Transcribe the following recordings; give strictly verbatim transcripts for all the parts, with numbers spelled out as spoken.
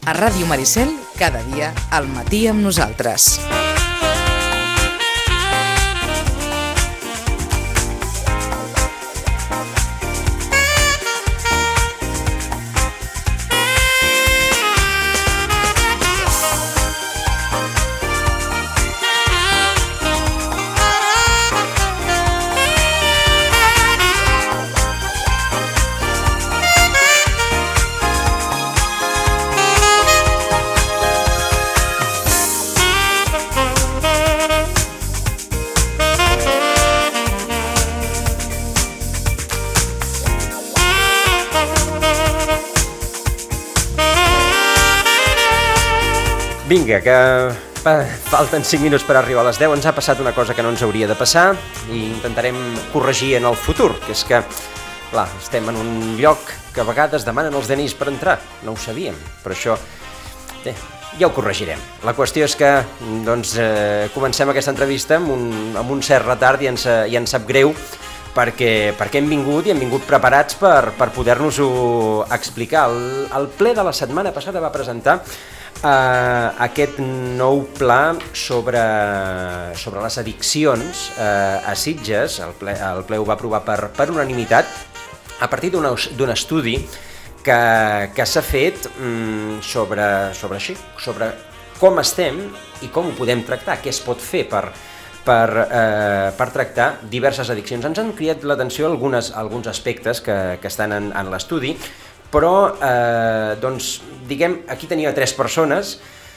A Ràdio Maricel, cada dia al matí amb nosaltres. Vinga, que falten cinc minuts per arribar a les deu, ens ha passat una cosa que no ens hauria de passar i intentarem corregir en el futur, que és que, clar, estem en un lloc que a vegades demanen els D N Is per entrar, no ho sabíem, però això, bé, ja ho corregirem. La qüestió és que, doncs, eh, comencem aquesta entrevista amb un, amb un cert retard i ens, i ens sap greu, perquè, perquè hem vingut i hem vingut preparats per, per poder-nos-ho explicar. El, el ple de la setmana passada va presentar Uh, aquest nou pla sobre, sobre les addiccions uh, a Sitges. El ple, el ple ho va aprovar per, per unanimitat a partir d'un estudi que, que s'ha fet um, sobre, sobre, així, sobre com estem i com ho podem tractar, què es pot fer per, per, uh, per tractar diverses addiccions. Ens han cridat l'atenció algunes, alguns aspectes que, que estan en, en l'estudi, però, eh, doncs, diguem, aquí tenia tres persones,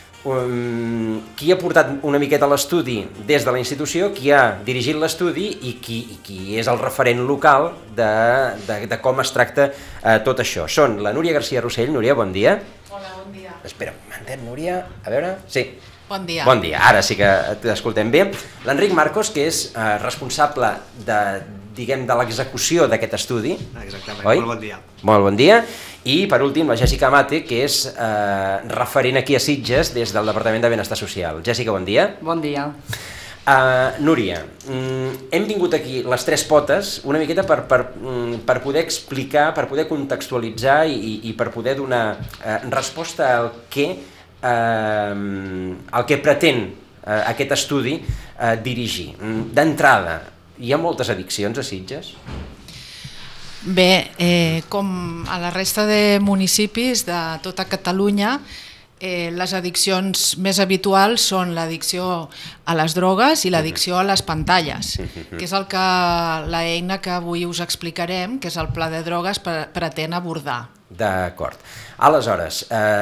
um, qui ha portat una miqueta l'estudi des de la institució, qui ha dirigit l'estudi i qui, i qui és el referent local de, de, de com es tracta eh, tot això. Són la Núria García Rossell. Núria, bon dia. Hola, bon dia. Espera, m'entén, Núria? A veure, sí. Bon dia. Bon dia, ara sí que t'escoltem bé. L'Enric Marcos, que és eh, responsable de, diguem, de l'execució d'aquest estudi. Exactament, oi? Molt bon dia. Molt bon dia. I, per últim, la Jèssica Amate, que és eh, referent aquí a Sitges des del Departament de Benestar Social. Jèssica, bon dia. Bon dia. Uh, Núria, mm, hem vingut aquí les tres potes una miqueta per, per, mm, per poder explicar, per poder contextualitzar i, i per poder donar uh, resposta al que, uh, al que pretén uh, aquest estudi uh, dirigir. D'entrada, hi ha moltes addiccions a Sitges? Bé, eh, com a la resta de municipis de tota Catalunya, eh, les addiccions més habituals són l'addicció a les drogues i l'addicció a les pantalles, que és el que l'eina que avui us explicarem, que és el Pla de Drogues, pretén abordar. D'acord. Aleshores,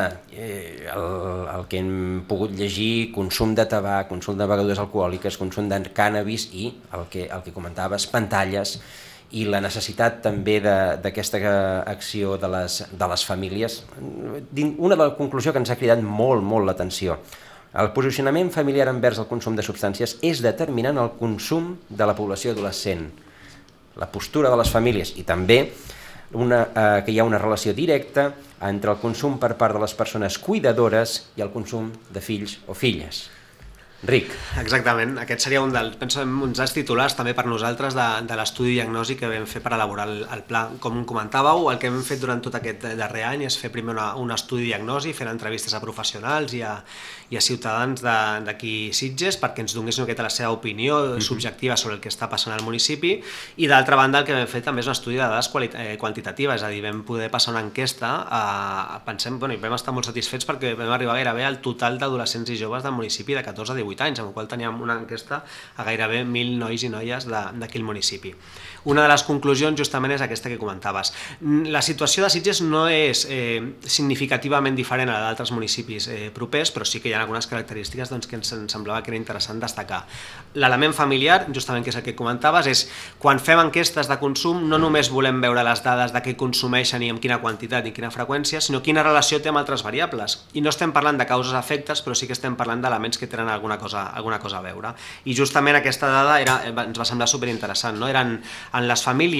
eh, el, el que hem pogut llegir, consum de tabac, consum de begudes alcohòliques, consum de cànnabis i el que, el que comentaves, pantalles, i la necessitat també d'aquesta acció de les, de les famílies. Una de la conclusió que ens ha cridat molt, molt l'atenció. El posicionament familiar envers el consum de substàncies és determinant el consum de la població adolescent. La postura de les famílies i també una, eh, que hi ha una relació directa entre el consum per part de les persones cuidadores i el consum de fills o filles. Ric. Exactament, aquest seria un, del, penso, uns dels titulars també per nosaltres de, de l'estudi diagnòstic que vam fer per elaborar el, el pla. Com comentàveu, el que hem fet durant tot aquest darrer any és fer primer una, un estudi diagnòstic, fent entrevistes a professionals i a, i a ciutadans d'aquí Sitges perquè ens donguessin una miqueta la seva opinió subjectiva sobre el que està passant al municipi, i d'altra banda el que vam fer també és un estudi de dades eh, quantitatives, és a dir, vam poder passar una enquesta, a, pensem, bueno, i vam estar molt satisfets perquè vam arribar gairebé al total d'adolescents i joves del municipi de catorze a divuit anys, amb el qual teníem una enquesta a gairebé mil nois i noies d'aquí el municipi. Una de les conclusions justament és aquesta que comentaves. La situació de Sitges no és eh, significativament diferent a la d'altres municipis eh, propers, però sí que hi ha algunes característiques doncs, que ens semblava que era interessant destacar. L'element familiar, justament que és el que comentaves, és quan fem enquestes de consum no només volem veure les dades de què consumeixen i amb quina quantitat i quina freqüència, sinó quina relació té amb altres variables. I no estem parlant de causes-efectes, però sí que estem parlant d'elements que tenen alguna cosa, alguna cosa a veure. I justament aquesta dada era, ens va semblar superinteressant, no? Eren en les famílies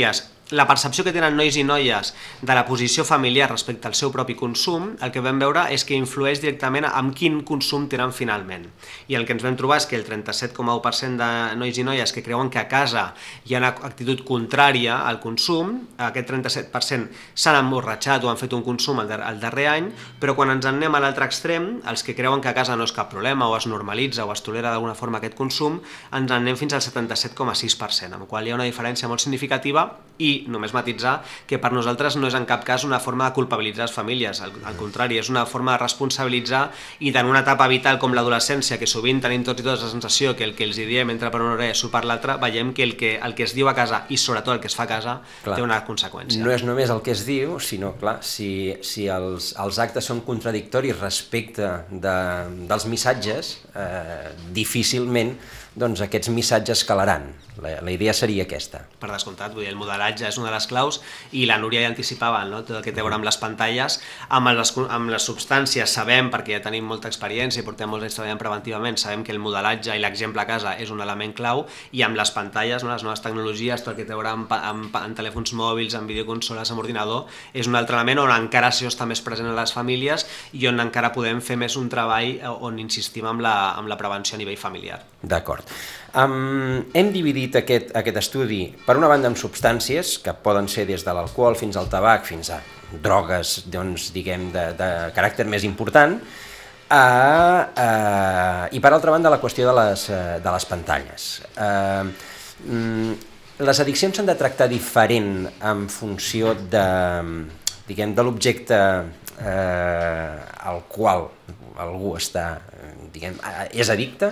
la percepció que tenen nois i noies de la posició familiar respecte al seu propi consum, el que vam veure és que influeix directament amb quin consum tenen finalment. I el que ens vam trobar és que el trenta-set coma u per cent de nois i noies que creuen que a casa hi ha una actitud contrària al consum, aquest trenta-set per cent s'han emborratxat o han fet un consum el, dar el darrer any, però quan ens en anem a l'altre extrem, els que creuen que a casa no és cap problema o es normalitza o es tolera d'alguna forma aquest consum, ens en anem fins al setanta-set coma sis per cent, amb la qual hi ha una diferència molt significativa i només matitzar que per nosaltres no és en cap cas una forma de culpabilitzar les famílies, al, al contrari, és una forma de responsabilitzar i en una etapa vital com l'adolescència, que sovint tenim tots i totes la sensació que el que els diem entra per una orella i surt per l'altra, veiem que el, que el que es diu a casa i sobretot el que es fa a casa clar, té una conseqüència. No és només el que es diu, sinó, clar, si, si els, els actes són contradictoris respecte de, dels missatges, eh, difícilment doncs aquests missatges calaran. La, la idea seria aquesta. Per descomptat, vull dir, el modelatge és una de les claus i la Núria ja anticipava, no? Tot el que té a veure amb les pantalles, amb les, amb les substàncies sabem, perquè ja tenim molta experiència i portem molts anys treballant preventivament, sabem que el modelatge i l'exemple a casa és un element clau i amb les pantalles, no? Les noves tecnologies, tot el que té a veure amb, amb, amb telèfons mòbils, amb videoconsoles, amb ordinador, és un altre element on encara això està més present en les famílies i on encara podem fer més un treball on insistim amb la, amb la prevenció a nivell familiar. D'acord. Um, hem dividit aquest, aquest estudi, per una banda, amb substàncies, que poden ser des de l'alcohol fins al tabac, fins a drogues, doncs, diguem, de, de caràcter més important, a, a, i per altra banda, la qüestió de les, de les pantalles. Uh, les addiccions s'han de tractar diferent en funció de, diguem, de l'objecte eh, al qual algú està, diguem, és addicte?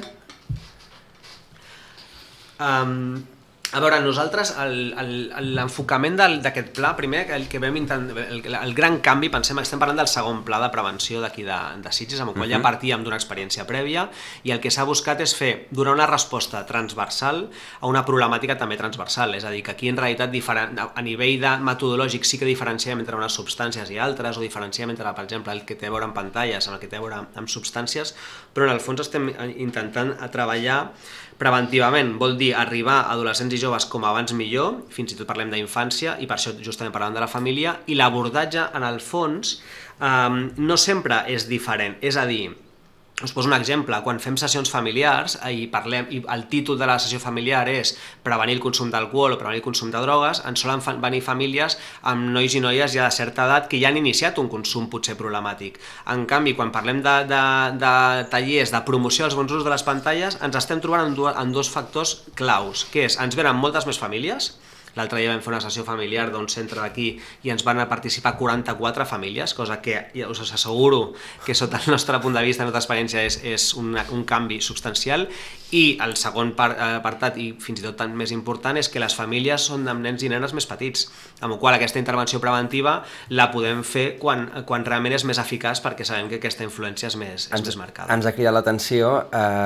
Um, a veure, nosaltres l'enfocament d'aquest pla, primer el que vam intentar, el, el gran canvi, pensem que estem parlant del segon pla de prevenció d'aquí de, de Sitges, amb el qual uh-huh. ja partíem d'una experiència prèvia i el que s'ha buscat és fer, donar una resposta transversal a una problemàtica també transversal, és a dir, que aquí en realitat a nivell de metodològic sí que diferenciem entre unes substàncies i altres o diferenciem entre, per exemple, el que té a veure amb pantalles amb el que té a veure amb substàncies, però en el fons estem intentant treballar preventivament, vol dir arribar a adolescents i joves com abans millor, fins i tot parlem d'infància i per això justament parlem de la família, i l'abordatge en el fons eh, no sempre és diferent, és a dir, us poso un exemple, quan fem sessions familiars i parlem, i el títol de la sessió familiar és prevenir el consum d'alcohol o prevenir el consum de drogues, ens solen venir famílies amb nois i noies ja de certa edat que ja han iniciat un consum potser problemàtic. En canvi, quan parlem de, de, de tallers de promoció dels bons usos de les pantalles, ens estem trobant en, dues, en dos factors claus, que és, ens venen moltes més famílies. L'altre dia vam fer una sessió familiar d'un centre d'aquí i ens van participar quaranta-quatre famílies, cosa que ja us asseguro que sota el nostre punt de vista, la nostra experiència, és, és una, un canvi substancial. I el segon part, apartat, i fins i tot tan més important, és que les famílies són amb nens i nenes més petits, amb la qual aquesta intervenció preventiva la podem fer quan, quan realment és més eficaç perquè sabem que aquesta influència és més, és ens, més marcada. Ens ha cridat l'atenció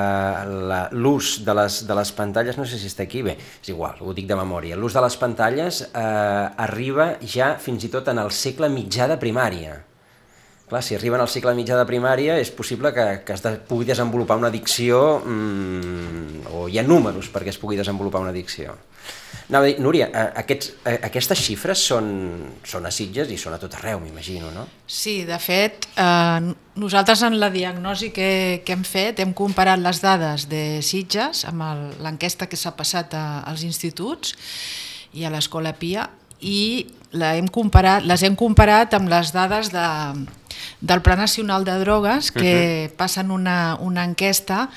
eh, l'ús de, les, de les pantalles, no sé si està aquí, bé, és igual, ho dic de memòria, l'ús de les pantalles eh, arriba ja fins i tot en el segle mitjà de primària. Clar, si arriben al cicle mitjà de primària és possible que, que es de, pugui desenvolupar una addicció mmm, o hi ha números perquè es pugui desenvolupar una addicció. Anava a dir, Núria, aquests, aquestes xifres són, són a Sitges i són a tot arreu, m'imagino, no? Sí, de fet, eh, nosaltres en la diagnosi que, que hem fet hem comparat les dades de Sitges amb l'enquesta que s'ha passat a, als instituts i a l'Escola Pia i la hem comparat, les hem comparat amb les dades de, del Pla Nacional de Drogues que uh-huh. passen una, una enquesta,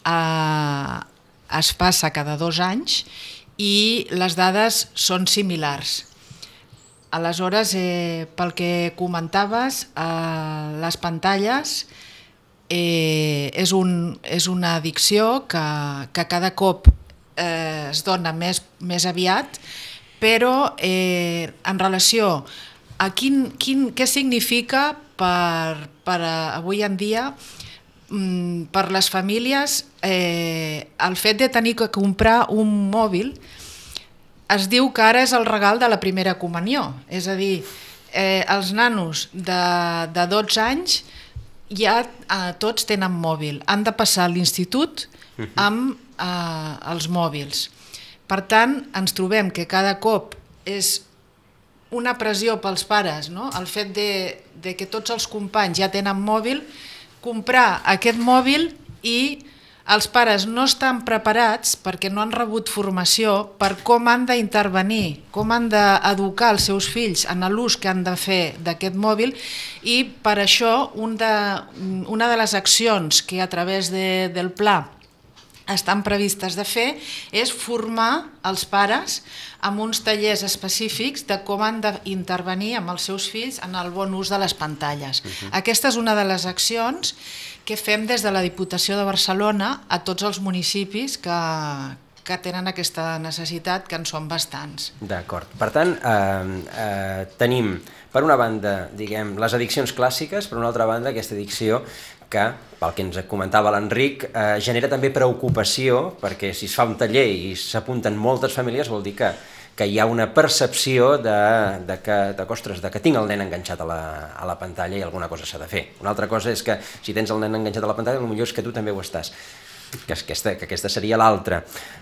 eh, es passa cada dos anys i les dades són similars. Aleshores, eh, pel que comentaves, eh, les pantalles eh, és, un, és una addicció que, que cada cop eh, es dona més, més aviat, però eh, en relació a quin, quin, què significa per, per avui en dia per les famílies eh, el fet de tenir que comprar un mòbil. Es diu que ara és el regal de la primera comunió, és a dir, eh, els nanos de, de dotze anys ja eh, tots tenen mòbil, han de passar a l'institut amb eh, els mòbils. Per tant, ens trobem que cada cop és una pressió pels pares, no? El fet de, de que tots els companys ja tenen mòbil, comprar aquest mòbil i els pares no estan preparats perquè no han rebut formació per com han d'intervenir, com han d'educar els seus fills en l'ús que han de fer d'aquest mòbil, i per això un de, una de les accions que a través de, del pla estan previstes de fer és formar els pares amb uns tallers específics de com han d'intervenir amb els seus fills en el bon ús de les pantalles. Uh-huh. Aquesta és una de les accions que fem des de la Diputació de Barcelona a tots els municipis que, que tenen aquesta necessitat, que en són bastants. D'acord. Per tant, eh, eh, tenim, per una banda, diguem, les addiccions clàssiques, per una altra banda, aquesta addicció que, pel que ens comentava l'Enric, eh, genera també preocupació, perquè si es fa un taller i s'apunten moltes famílies vol dir que, que hi ha una percepció de, de, que, de, ostres, de que tinc el nen enganxat a la, a la pantalla i alguna cosa s'ha de fer. Una altra cosa és que si tens el nen enganxat a la pantalla, potser és que tu també ho estàs. Que aquesta, que aquesta seria l'altra.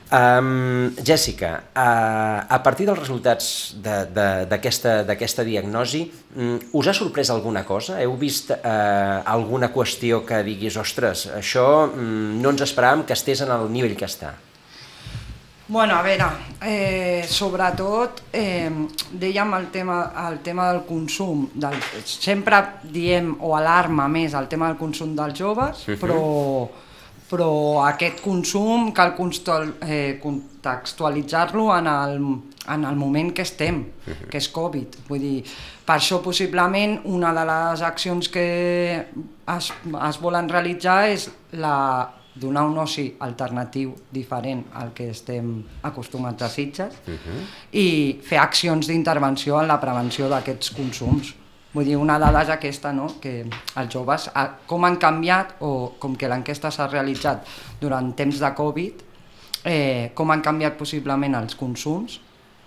Um, Jèssica, uh, a partir dels resultats d'aquesta diagnosi, um, us ha sorprès alguna cosa? Heu vist uh, alguna qüestió que diguis, ostres, això um, no ens esperàvem que estés en el nivell que està? Bueno, a veure, eh, sobretot eh, dèiem el tema, el tema del consum, del, sempre diem o alarma més el tema del consum dels joves, uh-huh. però, però aquest consum cal eh, contextualitzar-lo en el, en el moment que estem, uh-huh. que és Covid. Vull dir, per això possiblement una de les accions que es, es volen realitzar és la donar un oci alternatiu diferent al que estem acostumats a Sitges uh-huh. i fer accions d'intervenció en la prevenció d'aquests consums. Vull dir, una dada és aquesta, no? Que els joves, com han canviat, o com que l'enquesta s'ha realitzat durant temps de Covid, eh, com han canviat possiblement els consums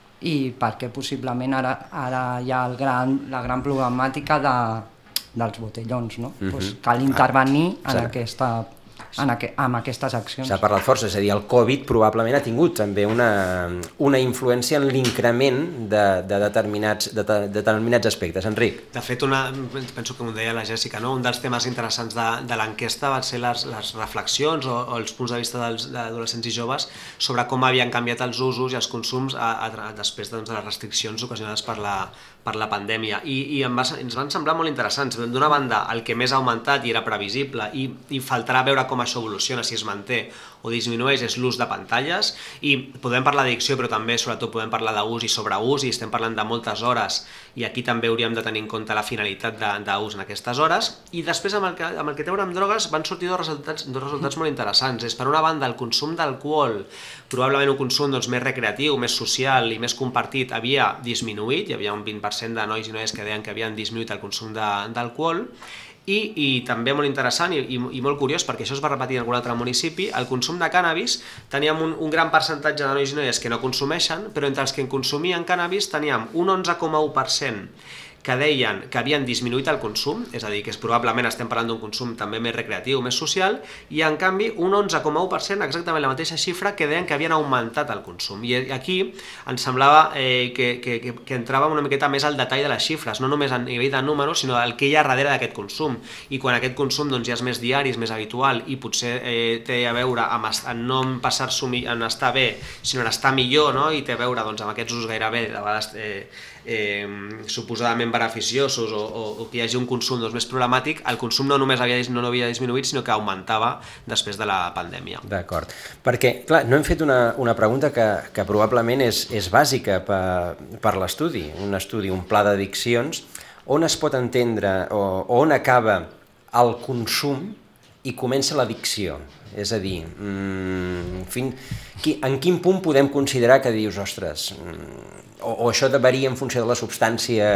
i perquè possiblement ara, ara hi ha el gran, la gran problemàtica de, dels botellons, no? Uh-huh. Pues cal intervenir ah, en aquesta En aqu amb aquestes accions. S'ha parlat força, és a dir, el Covid probablement ha tingut també una, una influència en l'increment de, de, determinats, de, de determinats aspectes. Enric? De fet, una, penso que ho deia la Jèssica, no? Un dels temes interessants de, de l'enquesta van ser les, les reflexions o, o els punts de vista dels adolescents i joves sobre com havien canviat els usos i els consums a, a, després doncs, de les restriccions ocasionades per la, per la pandèmia. I, i em va, ens van semblar molt interessants. D'una banda, el que més ha augmentat i era previsible i, i faltarà veure com això evoluciona, si es manté o disminueix, és l'ús de pantalles, i podem parlar d'addicció, però també sobretot podem parlar d'ús i sobreús, i estem parlant de moltes hores, i aquí també hauríem de tenir en compte la finalitat d'ús en aquestes hores. I després, amb el que, amb el que té a veure amb drogues, van sortir dos resultats, dos resultats molt interessants. És, per una banda, el consum d'alcohol, probablement un consum doncs, més recreatiu, més social i més compartit, havia disminuït, hi havia un vint per cent de nois i noies que deien que havien disminuït el consum d'alcohol. I, i també molt interessant i, i molt curiós, perquè això es va repetir en algun altre municipi, el consum de cànnabis, teníem un, un gran percentatge de nois i noies que no consumeixen, però entre els que consumien cànnabis teníem un onze coma u per cent que deien que havien disminuït el consum, és a dir, que és, probablement estem parlant d'un consum també més recreatiu, més social, i en canvi un onze coma u per cent, exactament la mateixa xifra, que deien que havien augmentat el consum. I aquí ens semblava eh, que, que, que entrava una miqueta més al detall de les xifres, no només a nivell de números, sinó el que hi ha darrere d'aquest consum. I quan aquest consum doncs, ja és més diari, és més habitual, i potser eh, té a veure amb, en no passar-s'ho en estar bé, sinó en estar millor, no? I té a veure doncs, amb aquests usos gairebé, de vegades eh, eh, suposadament beneficiosos o, o, o que hi hagi un consum doncs, més problemàtic, el consum no només havia, no havia disminuït, sinó que augmentava després de la pandèmia. D'acord, perquè clar, no hem fet una, una pregunta que, que probablement és, és bàsica per, per l'estudi, un estudi, un pla d'addiccions, on es pot entendre o on acaba el consum i comença l'addicció. És a dir, mmm, fin, qui, en quin punt podem considerar que dius, ostres, mmm, o, o això varia en funció de la substància...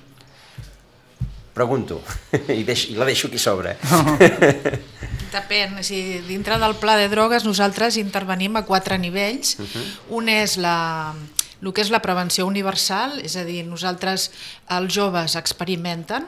Pregunto, i, deix, i la deixo aquí sobre. Depèn, si dintre del pla de drogues nosaltres intervenim a quatre nivells. Uh-huh. Un és la, el que és la prevenció universal, és a dir, nosaltres els joves experimenten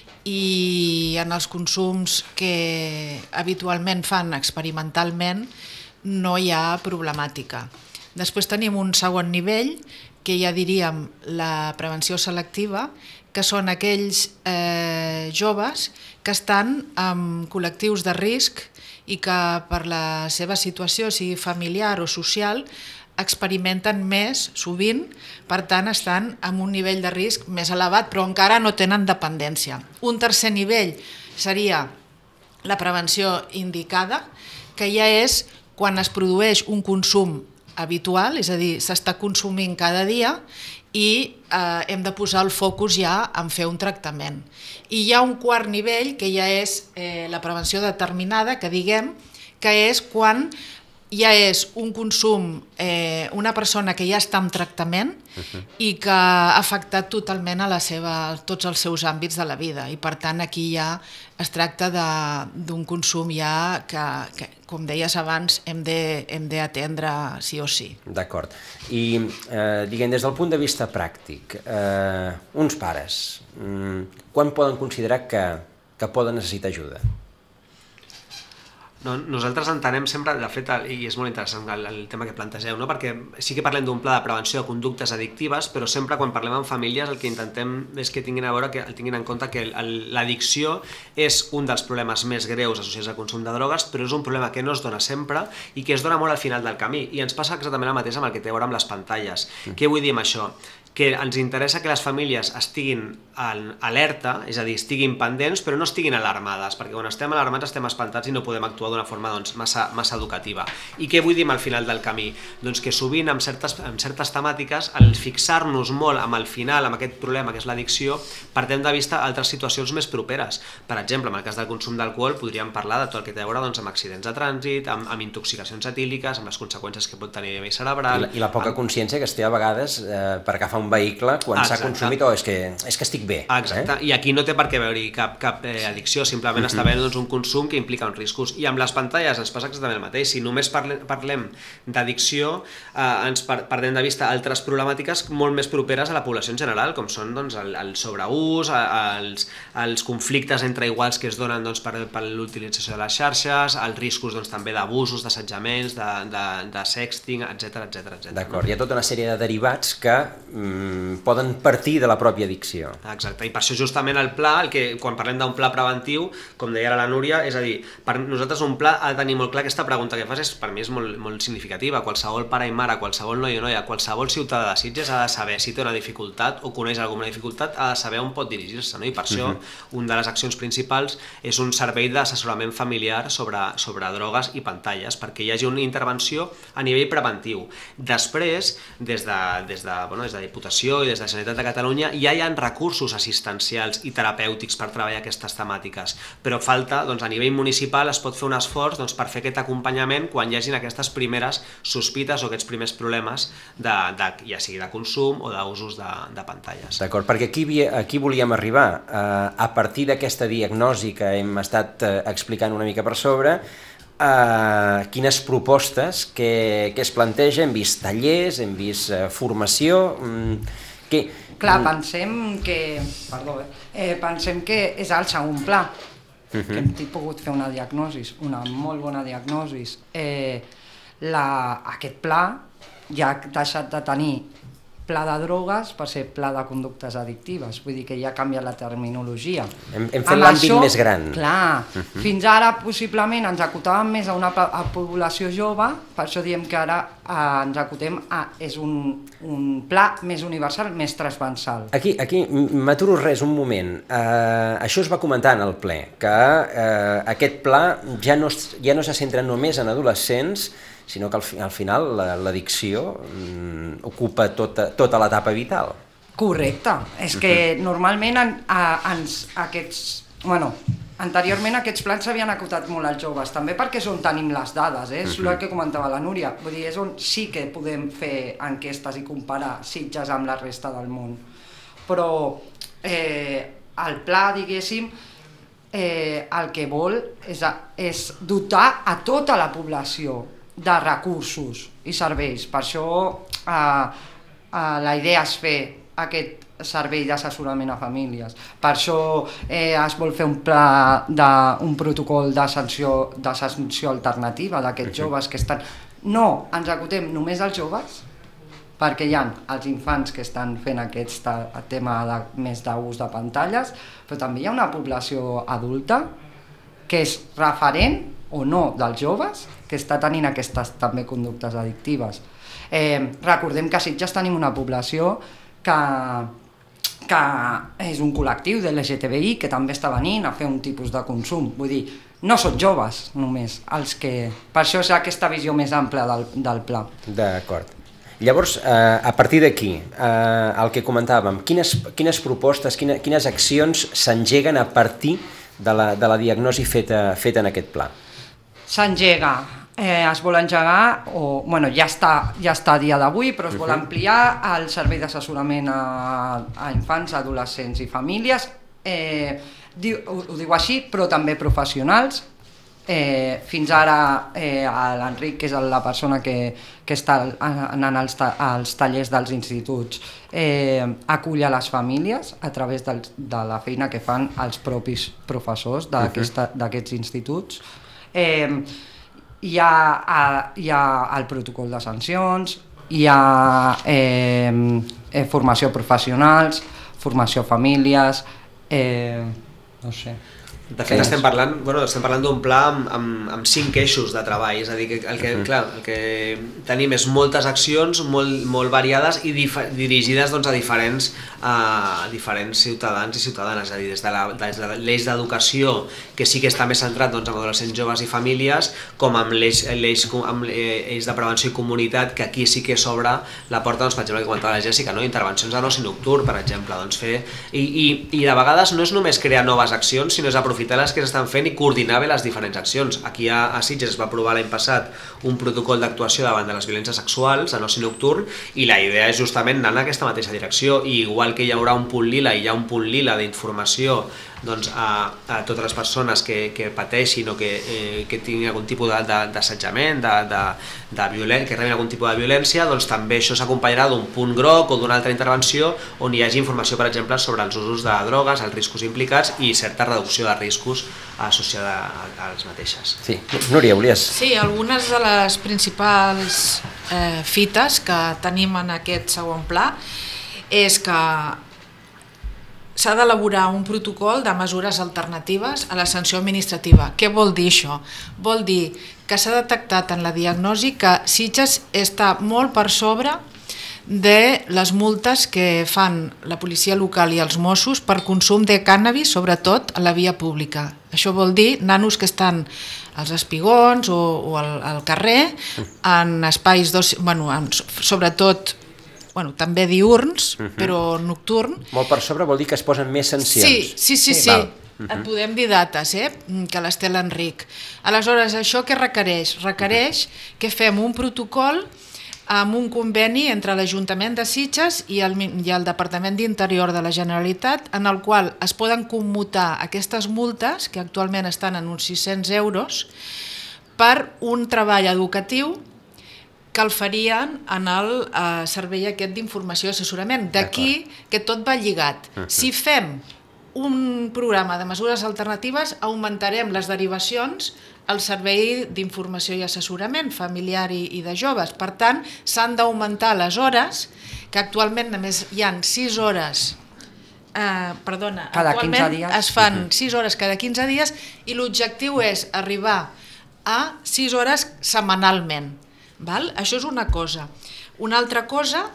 i en els consums que habitualment fan experimentalment no hi ha problemàtica. Després tenim un segon nivell, que ja diríem la prevenció selectiva, que són aquells eh, joves que estan en col·lectius de risc i que per la seva situació, sigui familiar o social, experimenten més sovint, per tant estan en un nivell de risc més elevat, però encara no tenen dependència. Un tercer nivell seria la prevenció indicada, que ja és quan es produeix un consum habitual, és a dir, s'està consumint cada dia i eh, hem de posar el focus ja en fer un tractament. I hi ha un quart nivell, que ja és eh, la prevenció determinada, que diguem que és quan ja és un consum, eh, una persona que ja està en tractament uh-huh. i que ha afectat totalment a la seva, tots els seus àmbits de la vida, i per tant aquí ja es tracta d'un consum ja que, que, com deies abans, hem d'atendre sí o sí. D'acord. I eh, diguem, des del punt de vista pràctic, eh, uns pares, mm, quan poden considerar que, que poden necessitar ajuda? No, nosaltres entenem sempre, de fet, i és molt interessant el, el tema que plantegeu, no? Perquè sí que parlem d'un pla de prevenció de conductes addictives, però sempre quan parlem amb famílies el que intentem és que tinguin a veure, que tinguin en compte que l'addicció és un dels problemes més greus associats al consum de drogues, però és un problema que no es dona sempre i que es dona molt al final del camí, i ens passa exactament el mateix amb el que té a veure amb les pantalles. Mm. Què vull dir amb això? Que ens interessa que les famílies estiguin en alerta, és a dir, estiguin pendents, però no estiguin alarmades, perquè quan estem alarmats estem espantats i no podem actuar d'una forma doncs, massa, massa educativa. I què vull dir al final del camí? Doncs que sovint amb certes, amb certes temàtiques, al fixar-nos molt amb el final, amb aquest problema que és l'addicció, perdem de vista altres situacions més properes. Per exemple, en el cas del consum d'alcohol podríem parlar de tot el que té a veure doncs, amb accidents de trànsit, amb, amb intoxicacions etíliques, amb les conseqüències que pot tenir a nivell cerebral... I la, i la poca amb... consciència que es té a vegades eh, per agafar un vehicle quan s'ha consumit o oh, és, que, és que estic bé. Exacte, eh? I aquí no té per què veure-hi cap, cap eh, addicció, simplement mm-hmm. està veient doncs, un consum que implica uns riscos. I amb les pantalles ens passa exactament el mateix. Si només parlem, parlem d'addicció, eh, ens per, perdem de vista altres problemàtiques molt més properes a la població en general, com són doncs, el, el sobreús, els, els conflictes entre iguals que es donen doncs, per, per l'utilització de les xarxes, els riscos doncs, també d'abusos, d'assetjaments, de, de, de sexting, etcètera, etcètera, etcètera. D'acord, hi ha tota una sèrie de derivats que mm, poden partir de la pròpia addicció. Exacte, i per això justament el pla, el que, quan parlem d'un pla preventiu, com deia ara la Núria, és a dir, per nosaltres un pla ha de tenir molt clar aquesta pregunta que fas, és, per mi és molt, molt significativa. Qualsevol pare i mare, qualsevol noi o noia, qualsevol ciutadà de Sitges ha de saber si té una dificultat o coneix alguna dificultat, ha de saber on pot dirigir-se, no? I per això uh-huh. una de les accions principals és un servei d'assessorament familiar sobre, sobre drogues i pantalles, perquè hi hagi una intervenció a nivell preventiu. Després, des de, des de, bueno, des de Diputació i des de la Generalitat de Catalunya ja hi ha recursos assistencials i terapèutics per treballar aquestes temàtiques, però falta, doncs, a nivell municipal es pot fer un esforç doncs, per fer aquest acompanyament quan hi hagin aquestes primeres sospites o aquests primers problemes, de, de, ja sigui de consum o d'usos de, de pantalles. D'acord, perquè aquí, aquí volíem arribar. Uh, a partir d'aquesta diagnosi que hem estat uh, explicant una mica per sobre, Uh, quines propostes que, que es planteja, hem vist tallers, hem vist uh, formació, um, que... Clar, pensem que, perdó, eh, pensem que és el segon pla, uh-huh. que hem pogut fer una diagnosi, una molt bona diagnosi. Eh, la, aquest pla ja ha deixat de tenir pla de drogues per ser pla de conductes addictives, vull dir que ja ha canviat la terminologia. Hem, hem fet l'àmbit més gran. Clar, uh-huh. fins ara possiblement ens acotàvem més a una a població jove, per això diem que ara eh, ens acotem a és un, un pla més universal, més transversal. Aquí, aquí m'aturo res un moment. Uh, això es va comentar en el ple, que uh, aquest pla ja no, ja no se centra només en adolescents, sinó que al, al final l'addicció mm, ocupa tota, tota l'etapa vital. Correcte, és que normalment en, a, ens, aquests, bueno, anteriorment aquests plans s'havien acotat molt als joves, també perquè és on tenim les dades, eh? És uh-huh. el que comentava la Núria, vull dir, és on sí que podem fer enquestes i comparar Sitges amb la resta del món. Però eh, el pla, diguéssim, eh, el que vol és, a, és dotar a tota la població de recursos i serveis. Per això eh, eh, la idea és fer aquest servei d'assessorament a famílies. Per això eh, es vol fer un pla, de, un protocol de sanció, de sanció alternativa d'aquests joves que estan no ens acotem només als joves, perquè hi ha els infants que estan fent aquest tema de, més d'ús de pantalles, però també hi ha una població adulta que és referent o no dels joves que està tenint aquestes també conductes addictives. Eh, recordem que a Sitges tenim una població que, que és un col·lectiu de L G T B I que també està venint a fer un tipus de consum, vull dir, no són joves només els que... Per això és aquesta visió més àmplia del, del pla. D'acord. Llavors, eh, a partir d'aquí, eh, el que comentàvem, quines, quines propostes, quines, quines accions s'engeguen a partir de la, de la diagnosi feta, feta en aquest pla? S'engega, eh, es vol engegar, o, bueno, ja està, ja està a dia d'avui, però es vol ampliar el servei d'assessorament a, a infants, adolescents i famílies, eh, diu, ho, ho diu així, però també professionals. Eh, fins ara eh, l'Enric, que és la persona que, que està anant als, ta als tallers dels instituts, eh, acull a les famílies a través del, de la feina que fan els propis professors d'aquests instituts. Eh, hi, ha, a, hi ha el protocol de sancions, hi ha eh, eh, formació professionals, formació a famílies, eh, no sé... De fet, estem parlant, bueno, estem parlant d'un pla amb, amb, amb cinc eixos de treball, és a dir, que el que, clar, el que tenim és moltes accions molt, molt variades i dirigides doncs, a, diferents, a diferents ciutadans i ciutadanes, és a dir, des de l'eix d'educació, que sí que està més centrat doncs, en adolescents, joves i famílies, com amb l'eix de prevenció i comunitat, que aquí sí que s'obre la porta, doncs, per exemple, que comentava la Jèssica, no? Intervencions a l'oci nocturn, per exemple, doncs, fer... I, i, i de vegades no és només crear noves accions, sinó és aprofitar aprofitar les que s'estan fent i coordinar bé les diferents accions. Aquí a, a Sitges es va aprovar l'any passat un protocol d'actuació davant de les violències sexuals en oci nocturn i la idea és justament anar en aquesta mateixa direcció i igual que hi haurà un punt lila i hi ha un punt lila d'informació doncs, a, a totes les persones que, que pateixin o que, eh, que tinguin algun tipus d'assetjament, de, de, de, de violència, que rebin algun tipus de violència, doncs també això s'acompanyarà d'un punt groc o d'una altra intervenció on hi hagi informació, per exemple, sobre els usos de drogues, els riscos implicats i certa reducció de riscos associada a les mateixes. Sí, Núria, volies? Sí, algunes de les principals eh, fites que tenim en aquest segon pla és que s'ha d'elaborar un protocol de mesures alternatives a la sanció administrativa. Què vol dir això? Vol dir que s'ha detectat en la diagnosi que Sitges està molt per sobre de les multes que fan la policia local i els Mossos per consum de cànnabis, sobretot a la via pública. Això vol dir nanos que estan als espigons o, o al, al carrer, en espais, dos, bueno, en, sobretot bueno, també diurns, uh-huh. però nocturn. Molt per sobre vol dir que es posen més sancions. Sí, sí, sí, sí. Uh-huh. Et podem dir dates, eh? Que les té l'Enric. Aleshores, això què requereix? Requereix que fem un protocol amb un conveni entre l'Ajuntament de Sitges i el, i el Departament d'Interior de la Generalitat, en el qual es poden commutar aquestes multes, que actualment estan en uns sis-cents euros, per un treball educatiu que el farien en el eh, servei aquest d'informació i assessorament. D'aquí que tot va lligat. Uh-huh. Si fem un programa de mesures alternatives, augmentarem les derivacions al servei d'informació i assessorament familiar i, i de joves. Per tant, s'han d'augmentar les hores, que actualment només hi ha sis hores, eh, perdona, cada actualment quinze dies. Es fan sis hores cada quinze dies i l'objectiu és arribar a sis hores setmanalment. Val? Això és una cosa. Una altra cosa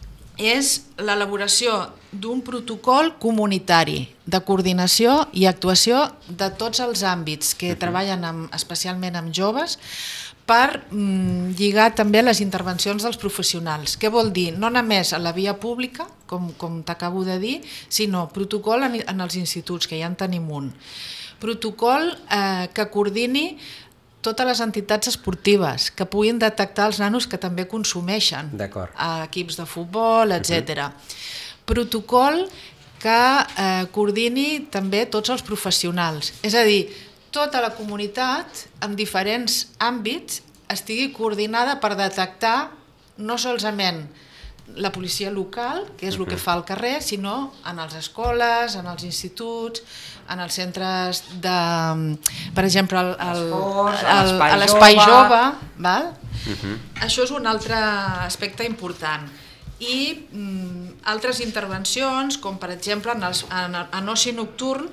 és l'elaboració d'un protocol comunitari de coordinació i actuació de tots els àmbits que treballen amb, especialment amb joves per mm, lligar també les intervencions dels professionals. Què vol dir? No només a la via pública, com, com t'acabo de dir, sinó protocol en, en els instituts, que ja en tenim un. Protocol eh, que coordini totes les entitats esportives que puguin detectar els nanos que també consumeixen a equips de futbol, etcètera. Uh-huh. Protocol que eh, coordini també tots els professionals. És a dir, tota la comunitat en diferents àmbits estigui coordinada per detectar no solament la policia local, que és el que fa al carrer, sinó en les escoles, en els instituts, en els centres de, per exemple, el, el, el, a l'espai jove, val? Uh-huh. Això és un altre aspecte important. I mm, altres intervencions, com per exemple en, els, en, en oci nocturn,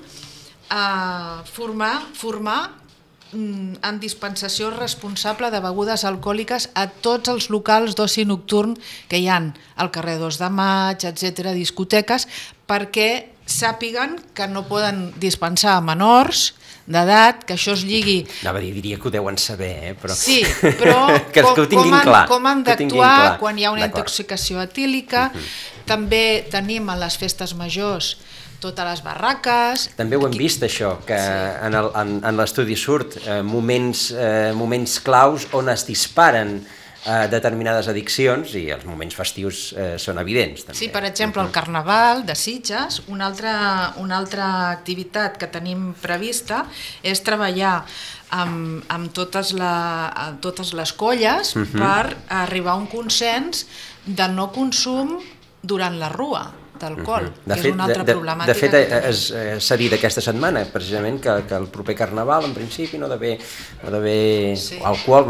eh, formar, formar mm, en dispensació responsable de begudes alcohòliques a tots els locals d'oci nocturn que hi ha al carrer dos de maig, etcètera, discoteques, perquè sàpiguen que no poden dispensar a menors d'edat, que això es lligui... Anava a dir, diria que ho deuen saber, eh? Però... Sí, però que, com, que ho tinguin com, han, clar, com han d'actuar quan hi ha una intoxicació etílica. Uh-huh. També tenim a les festes majors totes les barraques... També ho hem Aquí... vist, això, que sí. en, el, en, en l'estudi surt eh, moments, eh, moments claus on es disparen eh, determinades addiccions i els moments festius eh, són evidents. També. Sí, per exemple, el Carnaval de Sitges, una altra, una altra activitat que tenim prevista és treballar amb, amb totes, la, amb totes les colles uh-huh. per arribar a un consens de no consum durant la rua d'alcohol, uh-huh. que fet, és una altra de, problemàtica. De fet, s'ha dit aquesta setmana, precisament, que, que el proper Carnaval, en principi, no ha d'haver no sí. alcohol,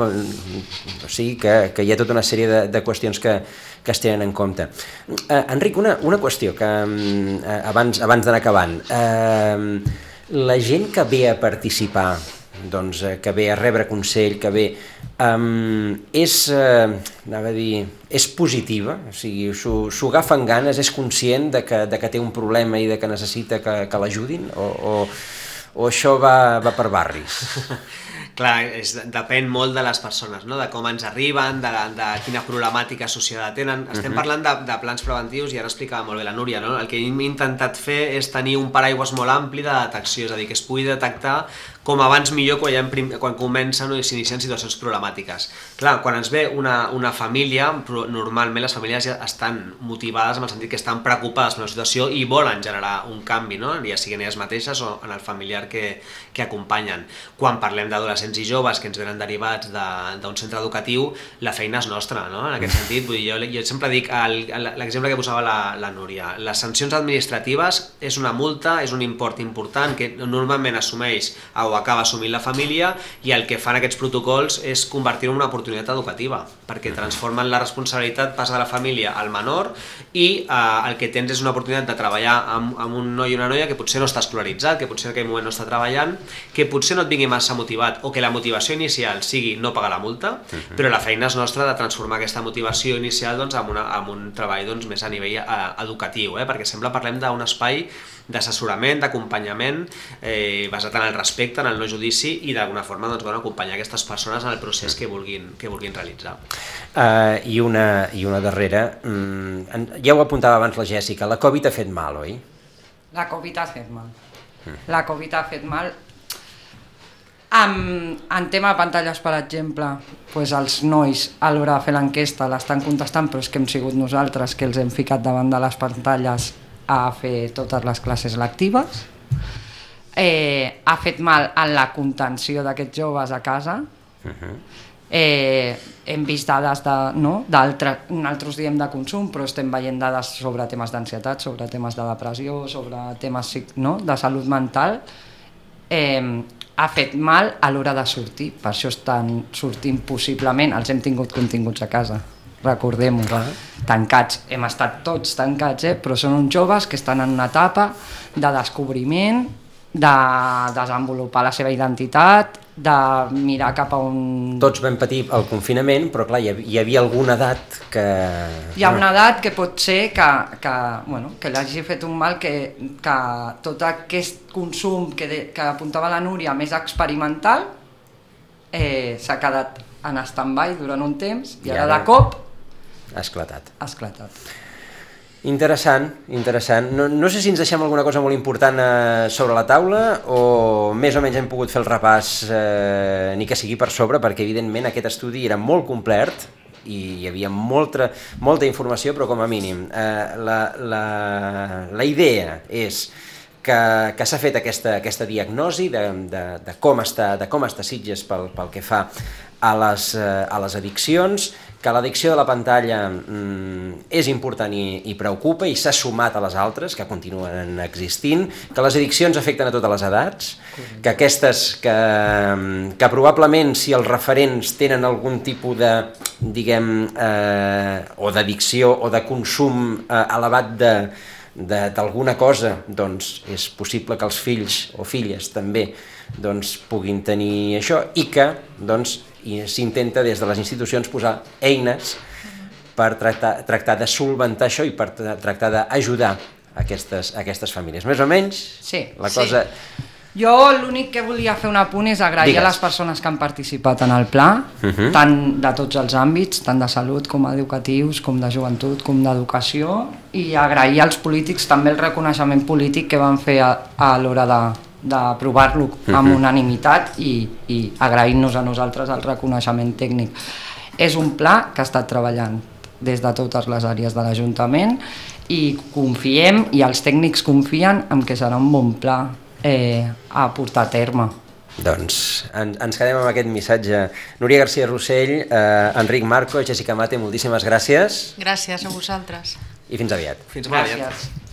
o sigui que, que hi ha tota una sèrie de, de qüestions que, que es tenen en compte. Uh, Enric, una, una qüestió que uh, abans, abans d'anar acabant. Uh, la gent que ve a participar, doncs, uh, que ve a rebre consell, que ve... Um, és, uh, anava a dir, és positiva, o sigui, s'ho agafa amb ganes, és conscient de que, de que té un problema i de que necessita que, que l'ajudin, o, o, o això va, va per barris? Clar, és, depèn molt de les persones, no? De com ens arriben, de, de quina problemàtica associada tenen. Estem uh-huh. parlant de, de plans preventius i ara explicava molt bé la Núria, no? El que hem intentat fer és tenir un paraigües molt ampli de detecció, és a dir, que es pugui detectar com abans millor quan, prim, quan comencen o s'inicien situacions problemàtiques. Clar, quan ens ve una, una família, normalment les famílies ja estan motivades en el sentit que estan preocupades per la situació i volen generar un canvi, no? Ja siguin elles mateixes o en el familiar que, que acompanyen. Quan parlem d'adolescents i joves que ens venen derivats d'un de, centre educatiu, la feina és nostra, no? En aquest sentit, vull dir, jo, jo sempre dic l'exemple que posava la, la Núria, les sancions administratives és una multa, és un import important que normalment assumeix o acaba assumint la família i el que fan aquests protocols és convertir-ho en una oportunitat educativa, perquè transformen la responsabilitat, passa de la família al menor i eh, el que tens és una oportunitat de treballar amb, amb un noi i una noia que potser no està escolaritzat, que potser en aquell moment no està treballant, que potser no et vingui massa motivat o que la motivació inicial sigui no pagar la multa, uh-huh. però la feina és nostra de transformar aquesta motivació inicial doncs, en, una, en un treball doncs, més a nivell eh, educatiu, eh? Perquè sempre parlem d'un espai d'assessorament, d'acompanyament, eh, basat en el respecte, en el no judici i d'alguna forma doncs, bueno, acompanyar aquestes persones en el procés que vulguin, que vulguin realitzar. Uh, i, una, I una darrera, um, ja ho apuntava abans la Jèssica, la Covid ha fet mal, oi? La Covid ha fet mal. La Covid ha fet mal. En, en tema de pantalles, per exemple, pues els nois a l'hora de fer l'enquesta l'estan contestant, però és que hem sigut nosaltres que els hem ficat davant de les pantalles a fer totes les classes lectives. Eh, ha fet mal en la contenció d'aquests joves a casa. Uh-huh. eh, hem vist dades de, no? nosaltres diem de consum, però estem veient dades sobre temes d'ansietat, sobre temes de depressió, sobre temes no? de salut mental. Eh, ha fet mal a l'hora de sortir, per això estan sortint possiblement, els hem tingut continguts a casa. Recordem-ho, uh-huh. tancats, hem estat tots tancats, eh? Però són uns joves que estan en una etapa de descobriment, de desenvolupar la seva identitat, de mirar cap a un... Tots vam patir el confinament, però clar, hi havia alguna edat que... Hi ha una edat que pot ser que, que, bueno, que l'hagi fet un mal, que, que tot aquest consum que, de, que apuntava la Núria més experimental eh, s'ha quedat en stand-by durant un temps i, I ara, ara de cop ha esclatat. Ha esclatat. Interessant, interessant. No, no sé si ens deixem alguna cosa molt important eh, sobre la taula o més o menys hem pogut fer el repàs eh, ni que sigui per sobre, perquè evidentment aquest estudi era molt complet i hi havia molta, molta informació, però com a mínim eh, la, la, la idea és que, que s'ha fet aquesta, aquesta diagnosi de, de, de, com està, de com està Sitges pel, pel que fa a les, a les addiccions, que l'addicció de la pantalla mm, és important i, i preocupa i s'ha sumat a les altres que continuen existint, que les addiccions afecten a totes les edats, que aquestes que, que probablement si els referents tenen algun tipus de, diguem, eh, o d'addicció o de consum eh, elevat de d'alguna cosa, doncs és possible que els fills o filles també doncs, puguin tenir això i que doncs, s'intenta des de les institucions posar eines per tractar, tractar de solventar això i per tractar d'ajudar aquestes, aquestes famílies. Més o menys, sí, la cosa... Sí. Jo l'únic que volia fer un apunt és agrair Digues. a les persones que han participat en el pla, uh-huh. tant de tots els àmbits, tant de salut com educatius, com de joventut, com d'educació, i agrair als polítics també el reconeixement polític que van fer a, a l'hora de d'aprovar-lo amb unanimitat i, i agrair-nos a nosaltres el reconeixement tècnic. És un pla que ha estat treballant des de totes les àrees de l'Ajuntament i confiem, i els tècnics confien en que serà un bon pla eh, a portar a terme. Doncs en, ens quedem amb aquest missatge. Núria García Rossell, eh, Enric Marco, Jessica Mate, moltíssimes gràcies. Gràcies a vosaltres. I fins aviat. Fins molt aviat. Gràcies.